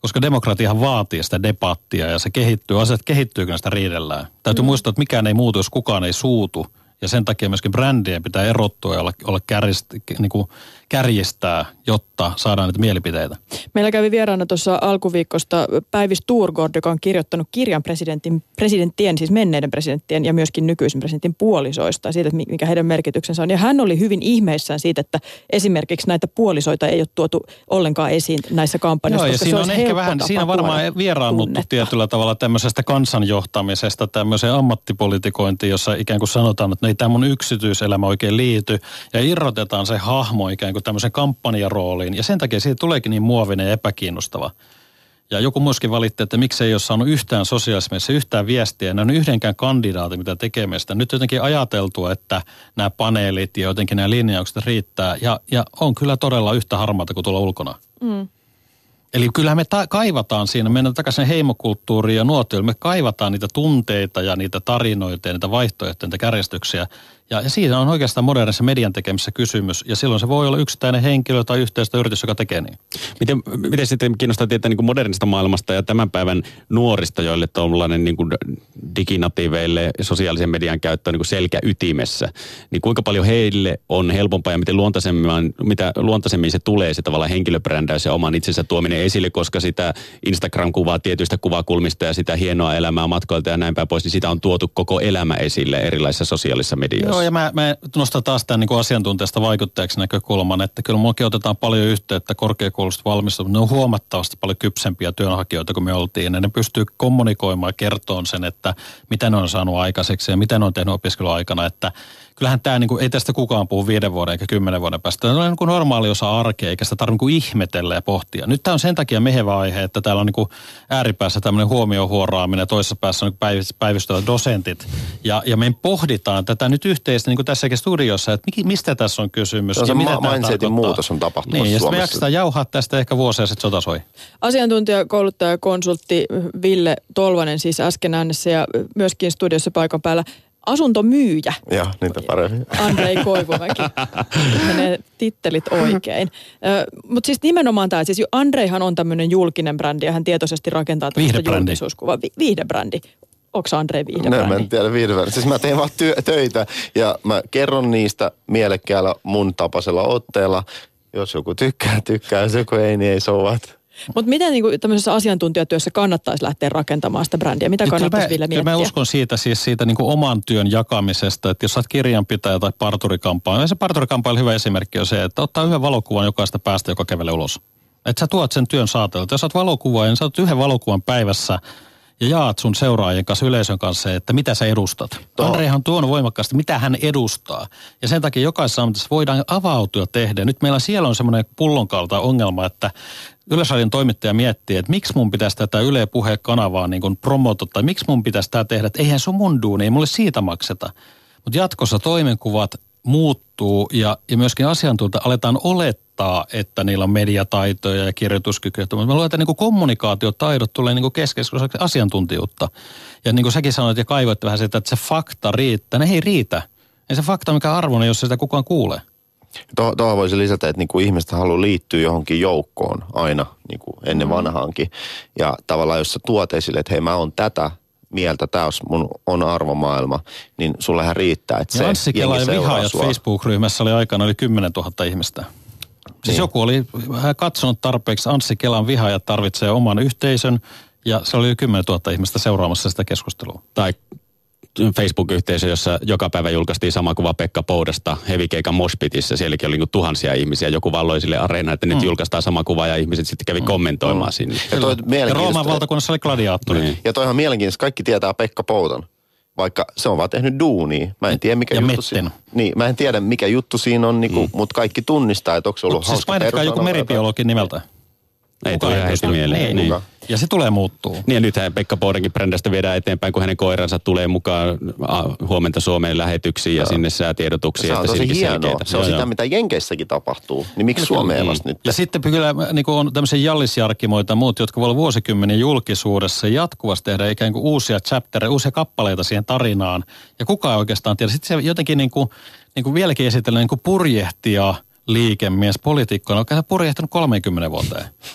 Koska demokratiahan vaatii sitä debattia ja se kehittyy, asiat kehittyy, kun sitä riidellään. Täytyy mm. muistaa, että mikään ei muutu, jos kukaan ei suutu. Ja sen takia myöskin brändien pitää erottua ja olla, olla kärjist, niin kuin kärjistää, jotta saadaan niitä mielipiteitä. Meillä kävi vieraana tuossa alkuviikosta Päivi Sturgård, joka on kirjoittanut kirjan presidentin, presidenttien, siis menneiden presidenttien ja myöskin nykyisen presidentin puolisoista, siitä, että mikä heidän merkityksensä on. Ja hän oli hyvin ihmeissään siitä, että esimerkiksi näitä puolisoita ei ole tuotu ollenkaan esiin näissä kampanjoissa. Joo, ja siinä on ehkä vähän, siinä varmaan vieraannuttu tietyllä tavalla tämmöisestä kansanjohtamisesta, tämmöiseen ammattipolitikointiin, jossa ikään kuin sanotaan, että ei tämä mun yksityiselämä oikein liity, ja irrotetaan se hahmo ikään kuin tämmöisen kampanjarooliin, ja sen takia siitä tuleekin niin muovinen ja epäkiinnostava. Ja joku myöskin valitti, että miksei ei ole saanut yhtään sosiaalisessa yhtään viestiä, ne on yhdenkään kandidaatin, mitä tekemistä. Nyt jotenkin ajateltu, että nämä paneelit ja jotenkin nämä linjaukset riittää, ja, ja on kyllä todella yhtä harmaata kuin tuolla ulkona. Mm. Eli kyllä me ta- kaivataan siinä, mennään takaisin heimokulttuuriin ja nuotioille, me kaivataan niitä tunteita ja niitä tarinoita ja niitä vaihtoehtoja, niitä kärjestyksiä. Ja, ja siinä on oikeastaan modernissa median tekemisessä kysymys, ja silloin se voi olla yksittäinen henkilö tai yhteistä yritys, joka tekee niin. Miten, miten sitten kiinnostaa tietää niin kuin modernista maailmasta ja tämän päivän nuorista, joille tuollainen niin kuin diginatiiveille ja sosiaalisen median käyttö on niin kuin selkäytimessä, niin kuinka paljon heille on helpompaa ja miten luontaisemmin, mitä luontaisemmin se tulee, se tavallaan henkilöbrändäys ja oman itsensä tuominen esille, koska sitä Instagram-kuvaa tietyistä kuvakulmista ja sitä hienoa elämää matkoilta ja näin päin pois, niin sitä on tuotu koko elämä esille erilaisissa sosiaalisissa medioissa. Joo, ja mä, mä nostan taas tämän niin kuin asiantuntijasta vaikuttajaksi näkökulman, että kyllä mullakin otetaan paljon yhteyttä korkeakoulusta valmistua, mutta ne on huomattavasti paljon kypsempiä työnhakijoita kuin me oltiin, ja ne pystyy kommunikoimaan ja kertomaan sen, että mitä ne on saanut aikaiseksi ja mitä ne on tehnyt opiskeluaikana, että kyllähän tämä, niin kuin, ei tästä kukaan puhu viiden vuoden eikä kymmenen vuoden päästä. Tämä on niin kuin normaali osa arkea, eikä sitä tarvitse niin ihmetellä ja pohtia. Nyt tämä on sen takia mehevä aihe, että täällä on niin kuin ääripäässä tämmöinen huomiohuoraaminen, toisessa päässä on niin päivystävät dosentit. Ja, ja me pohditaan tätä nyt yhteistä niin kuin tässäkin studiossa, että mistä tässä on kysymys. Se on ja se mitä ma- mindsetin muutos on tapahtumassa niin, Suomessa. Niin, ja sitten me jaksetaan jauhaa tästä ehkä vuosia sitten sota soi. Asiantuntija, kouluttaja, konsultti Ville Tolvanen siis äsken äänessä ja myöskin studiossa paikan päällä. Asuntomyyjä. Joo, niitä paremmin. Andrei Koivumäki. Menee tittelit oikein. Mutta siis nimenomaan tämä, siis Andreihan on tämmöinen julkinen brändi ja hän tietoisesti rakentaa tämmöistä julkisuuskuvaa. Vi- viihdebrändi. Onko Andrei viihdebrändi? No, mä en tiedä viihdebrändi. Siis mä teen vaan työ, töitä ja mä kerron niistä mielekkäällä mun tapaisella otteella. Jos joku tykkää, tykkää. Jos joku ei, niin ei sovat. Mutta miten niin kuin tämmöisessä asiantuntijatyössä kannattaisi lähteä rakentamaan sitä brändiä? Mitä kannattaisi vielä miettiä? Kyllä mä uskon siitä, siis siitä niin kuin oman työn jakamisesta, että jos sä oot kirjanpitäjä tai parturikampaaja, ja se parturikampaajan hyvä esimerkki on se, että ottaa yhden valokuvan jokaista päästä, joka kävelee ulos. Että sä tuot sen työn saatelta. Jos sä oot valokuvaaja, niin sä oot yhden valokuvan päivässä ja jaat sun seuraajien kanssa, yleisön kanssa, että mitä sä edustat. Tuo. Andreihan on tuonut voimakkaasti, mitä hän edustaa. Ja sen takia jokaisessa ammatissa voidaan avautua tehdä. Nyt meillä siellä on semmoinen pullonkaula ongelma, että Yleisradion toimittaja miettii, että miksi mun pitäisi tätä Yle Puhe-kanavaa niin kuin promota, tai miksi mun pitäisi tämä tehdä, että eihän se ole mun duuni, ei mulle siitä makseta. Mutta jatkossa toimenkuvat muuttuu ja, ja myöskin asiantuntijat aletaan olettaa, että niillä on mediataitoja ja kirjoituskykyä. Mutta me luulen, että niin kommunikaatiotaidot tulee niin keskeiseksi asiantuntijuutta. Ja niin kuin säkin sanoit ja kaivoitte vähän sitä, että se fakta riittää. Ne ei riitä. Ei se fakta mikä arvoinen, jos sitä kukaan kuulee. Tuohon Tuo voisi lisätä, että niinku ihmiset haluaa liittyä johonkin joukkoon aina niinku ennen mm. vanhaankin. Ja tavallaan jos sä tuot esille, että hei mä oon tätä mieltä, tämä mun on arvomaailma, niin sullehän riittää, että se Anssi Kela ja vihaajat Facebook-ryhmässä oli aikana yli kymmenen tuhatta ihmistä. Siis niin. Joku oli katsonut tarpeeksi, Anssi Kelan vihaajat tarvitsee oman yhteisön, ja se oli yli kymmenen tuhatta ihmistä seuraamassa sitä keskustelua. Tai Facebook-yhteisö, jossa joka päivä julkaistiin sama kuva Pekka Poudasta Hevikeikan Moshpitissä. Sielläkin oli niin tuhansia ihmisiä. Joku valloi sille areena, että nyt mm. julkaistaan sama kuva ja ihmiset sitten kävi mm. kommentoimaan mm. sinne. Ja, ja Rooman valtakunnassa oli gladiaattori. Niin. Ja toihan mielenkiintoista. Kaikki tietää Pekka Poudan, vaikka se on vaan tehnyt duunia. Mä en tiedä mikä ja juttu siinä. Niin, mä en tiedä mikä juttu siinä on, niin mm. mutta kaikki tunnistaa, että onko se ollut Mut hauska siis persoona. Joku meribiologin nimeltä. Ei tule ihan heti mieleen. Niin. Ja se tulee muuttuu. Niin ja nythän Pekka Poudenkin brändästä viedään eteenpäin, kun hänen koiransa tulee mukaan huomenta Suomeen lähetyksiin ja, ja sinne säätiedotuksiin. Se on tosi hienoa. Se on joo, sitä, joo. mitä Jenkeissäkin tapahtuu. Niin miksi Suomeen ei vasta nyt? Ja sitten kyllä niin on tämmöisiä jallisjarkimoita ja muut, jotka voi olla vuosikymmenen julkisuudessa jatkuvasti tehdä ikään kuin uusia chaptereja, uusia kappaleita siihen tarinaan. Ja kukaan oikeastaan tiedä. Sitten se jotenkin niin kuin, niin kuin vieläkin esitellään niin kuin purjehtija liikemies, poliitikkona, on purjehtanut kolmekymmentä vuoteen.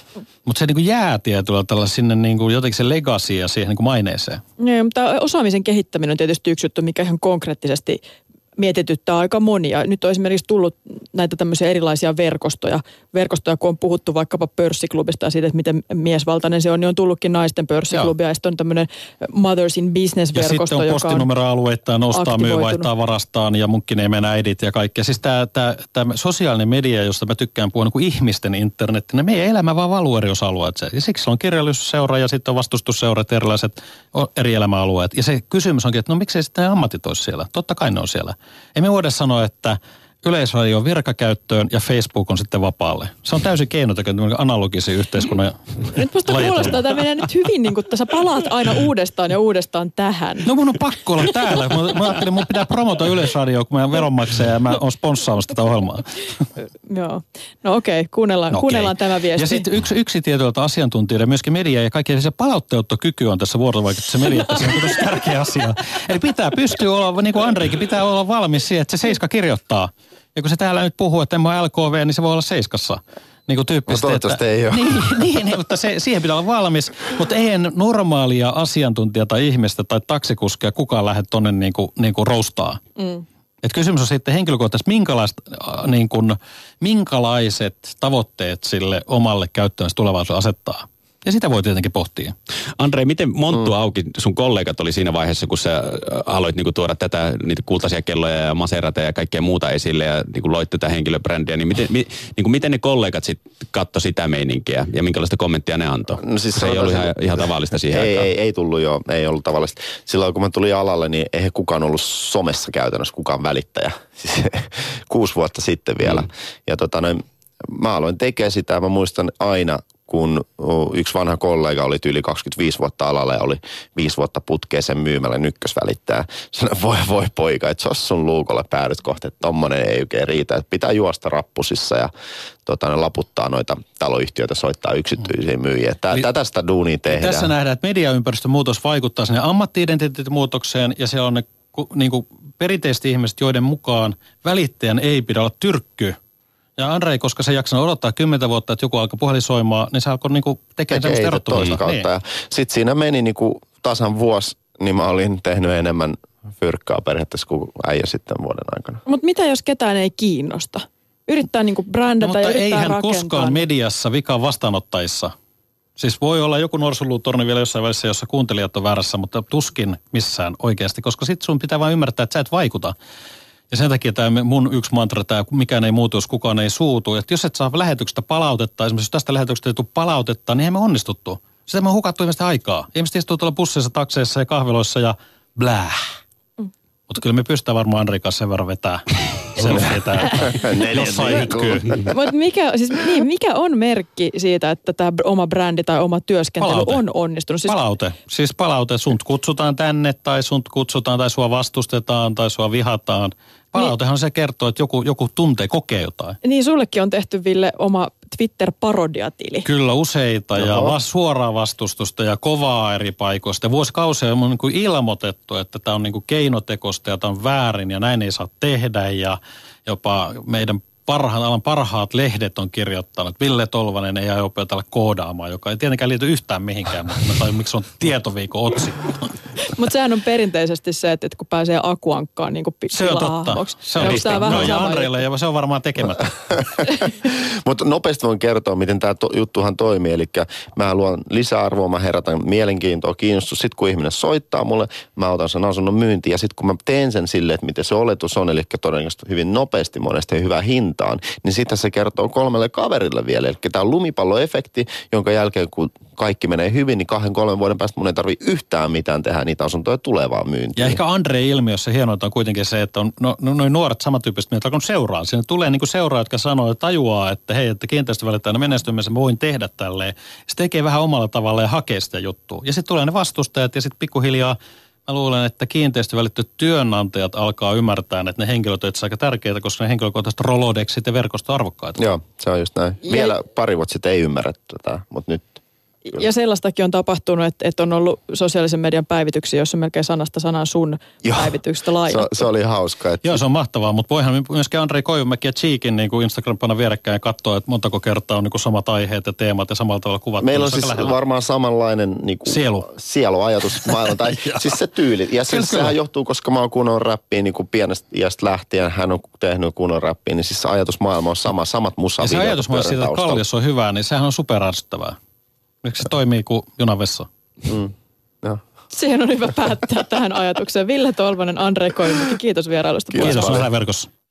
Mutta se niin kuin jää tietyllä tällä sinne niin kuin jotenkin se legacy ja siihen niin kuin maineeseen. Joo, mutta osaamisen kehittäminen on tietysti yksi juttu, mikä ihan konkreettisesti mietityttää aika monia. Nyt on esimerkiksi tullut näitä tämmöisiä erilaisia verkostoja. Verkostoja, kun on puhuttu vaikkapa pörssiklubista ja siitä, että miten miesvaltainen se on, niin on tullutkin naisten pörssiklubia. Joo. Ja sitten on tämmöinen Mothers in Business-verkosto, ja sitten on postinumeroalueittain, ostaa, myy, vaihtaa varastaan ja munkkiniemen äidit ja kaikkea. Siis tämä sosiaalinen media, josta mä tykkään puhua, niin kuin ihmisten internet, niin meidän elämä vaan valuu eri osa-alueet. Ja siksi on kirjallisuusseura ja sitten on vastustusseurat, erilaiset eri elämäalueet. Ja se kysymys onkin, että no miksei sitten ammatit olisi siellä? Totta kai ne on siellä. Emme voida sanoa, että Yleisradio on virkakäyttöön ja Facebook on sitten vapaalle. Se on täysin keinotekoinen analogisen yhteiskunnan. Nyt musta kuulostaa, että menee nyt hyvin niin kuin tässä palaat aina uudestaan ja uudestaan tähän. No mun on pakko olla täällä. Mä, mä ajattelin, että mun pitää promota Yleisradioa, kun mä oon veronmaksaja ja mä oon sponssaamassa tätä ohjelmaa. Joo. No okei, okay. kuunnellaan, no kuunnellaan okay. tämä viesti. Ja sitten yksi, yksi tietyiltä asiantuntijoita, myöskin media ja kaikki se palautteottokyky on tässä vuorovaikutuksessa mediassa. Se on tosi tärkeä asia. Eli pitää pystyä olla, niin kuin Andreikin, pitää olla valmis siihen, että se Seiska kirjoittaa. Ja kun se täällä nyt puhuu, että en mä ole L K V, niin se voi olla Seiskassa. Niin kuin tyyppisesti. No toivottavasti että, ei ole. Niin, niin, niin mutta se, siihen pitää olla valmis. Mutta eihän normaalia asiantuntijaa tai ihmistä tai taksikuskia kukaan lähde tonne niin kuin, niin kuin roustaa. Mm. Et kysymys on sitten henkilökohtaisesti, minkälaiset, äh, niin kuin, minkälaiset tavoitteet sille omalle käyttöön tulevaisuudessa asettaa. Ja sitä voi tietenkin pohtia. Andrei, miten monttu mm. auki sun kollegat oli siinä vaiheessa, kun sä aloit niinku tuoda tätä, niitä kultaisia kelloja ja maserata ja kaikkea muuta esille ja niinku loit tätä henkilöbrändiä, niin miten, mi, niinku miten ne kollegat sitten katto sitä meininkiä ja minkälaista kommenttia ne antoi? No siis se ei ollut ihan, ihan tavallista siihen ei, aikaan. Ei, ei tullut jo, ei ollut tavallista. Silloin kun mä tulin alalle, niin eihän kukaan ollut somessa käytännössä kukaan välittäjä. Siis kuusi vuotta sitten vielä. Mm. Ja tota noin, mä aloin tekemään sitä, mä muistan aina, kun yksi vanha kollega oli yli kaksikymmentäviisi vuotta alalla ja oli viisi vuotta putkeen sen myymällä ykkösvälittää. Sanoin, voi voi poika, että jos sun luukolle päädyt kohta, että tommonen ei oikein riitä. Että pitää juosta rappusissa ja tota, ne laputtaa noita taloyhtiöitä, soittaa yksityisiä myyjiä. Tää, tätä sitä duunia tehdään. Tässä nähdään, että mediaympäristön muutos vaikuttaa sinne ammatti-identiteetin muutokseen ja siellä on ne niin kuin perinteiset ihmiset, joiden mukaan välittäjän ei pidä olla tyrkky. Ja Andrei, koska se jaksanut odottaa kymmentä vuotta, että joku alkoi puhelisoimaan, niin se alkoi niinku tekemään semmoista erottuvuutta. Niin. Sitten siinä meni niinku tasan vuosi, niin mä olin tehnyt enemmän fyrkkaa periaatteessa kuin äijä sitten vuoden aikana. Mutta mitä jos ketään ei kiinnosta? Yrittää niinku brändätä no, ja yrittää eihän rakentaa. koskaan mediassa vika vastaanottajissa. Siis voi olla joku norsuluutorni vielä jossain välissä, jossa kuuntelijat on väärässä, mutta tuskin missään oikeasti, koska sit sun pitää vain ymmärtää, että sä et vaikuta. Ja sen takia tämä mun yksi mantra, tämä mikään ei muutu, jos kukaan ei suutu. Että jos et saa lähetyksestä palautetta, esimerkiksi jos tästä lähetyksestä ei tule palautetta, niin emme onnistuttu. Sitä me on hukattu ihmisten aikaa. Ihmiset istuu tuolla busseissa, takseissa ja kahviloissa ja blää. Mm. Mutta kyllä me pystytään varmaan Andrin kanssa sen verran vetää. Selkeitä, jossain hytkyy. Mutta mikä, siis, niin, mikä on merkki siitä, että tämä oma brändi tai oma työskentely palaute. On onnistunut? Siis... Palaute. Siis palaute. Sun kutsutaan tänne tai sun kutsutaan tai sua vastustetaan tai sua vihataan. Palautehan niin, se kertoo, että joku, joku tuntee, kokee jotain. Niin, sullekin on tehty, Ville, oma Twitter-parodiatili. Kyllä, useita ja va- suoraa vastustusta ja kovaa eri paikoista. Vuosikausia on niin kuin ilmoitettu, että tämä on niin kuin keinotekoista ja tämä on väärin ja näin ei saa tehdä. Ja jopa meidän parhaan, alan parhaat lehdet on kirjoittanut, että Ville Tolvanen ei aio opetella koodaamaan, joka ei tietenkään liity yhtään mihinkään, mutta mä tajun, miksi on tietoviikon otsikko. Mutta sehän on perinteisesti se, että kun pääsee akuankkaan niin kuin se on totta. Se on totta. No ja Andreille, ja se on varmaan tekemättä. Mutta nopeasti voin kertoa, miten tämä to- juttuhan toimii. Eli mä luon lisäarvoa, mä herätän mielenkiintoa, kiinnostus. Sitten kun ihminen soittaa mulle, mä otan sen asunnon myyntiin. Ja sitten kun mä teen sen silleen, että miten se oletus on, eli todennäköisesti hyvin nopeasti monesti hyvää hintaan, niin sitten se kertoo kolmelle kaverille vielä. Eli tämä on lumipalloefekti, jonka jälkeen kun kaikki menee hyvin, niin kahden, kolmen vuoden päästä mun ei tarvitse yhtään mitään tehdä niitä asuntoja tulevaan myyntiin. Ja ehkä Andre-ilmiössä hienointa on kuitenkin se, että on no, no, noin nuoret samantyyppiset, mitä alkanut seuraa. Sinne tulee niin kuin seuraa, jotka sanoo ja tajuaa, että hei, että kiinteistövälittäjänä menestymisen mä voin tehdä tälleen. Se tekee vähän omalla tavalla ja hakee sitä juttua. Ja sitten tulee ne vastustajat ja sitten pikkuhiljaa mä luulen, että kiinteistövälittyjät työnantajat alkaa ymmärtää, että ne henkilöt ovat aika tärkeitä, koska ne henkilökohtaiset rolodexit ja verkosto arvokkaita. Joo, se on just näin. Vielä pari vuotta sitten ei ymmärrä tätä, mutta nyt. Ja sellaistakin on tapahtunut, että, että on ollut sosiaalisen median päivityksiä, jossa melkein sanasta sanaan sun Joo, päivityksestä lainattu. Se, se oli hauska. Että... Joo, se on mahtavaa, mutta voihan myöskin Andrei Koivumäki ja Cheekin niin Instagram panna vierekkäin ja katsoa, että montako kertaa on niin kuin samat aiheet ja teemat ja samalla tavalla kuvat. Meillä on siis lähellä. Varmaan samanlainen niin kuin sielu. sieluajatusmaailma, tai siis se tyyli. Ja se, sehän johtuu, koska mä oon kunnon räppiä niin kuin pienestä iästä lähtien, hän on tehnyt kunnon räppiä, niin siis se ajatusmaailma on sama, samat musavideot. Ja se ajatusmaailma siitä, että kaljas on hyvää, niin sehän on superärsyttävää. Miksi se toimii kuin junavessa? Mm. No. Siihen on hyvä päättää tähän ajatukseen. Ville Tolvanen, Andrei Koivumäki, kiitos vierailusta. Kiitos, kiitos verkossa.